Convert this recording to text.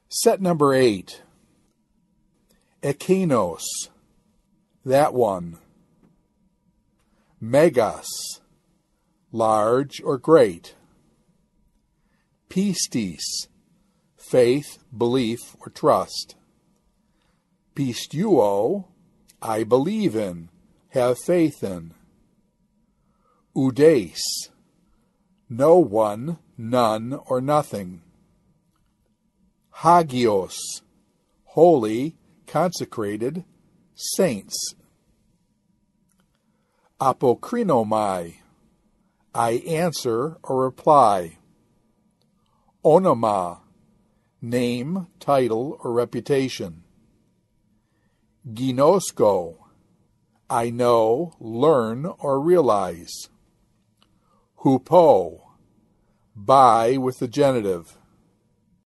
Set number 8. Ekinos, that one. Megas, large or great. Pistis, faith, belief, or trust. Pistuo, I believe in, have faith in. Oudes, no one, none, or nothing. Hagios, holy, consecrated, saints. Apokrinomai, I answer or reply. Onoma, name, title, or reputation. Ginosko, I know, learn, or realize. Hupo, by with the genitive.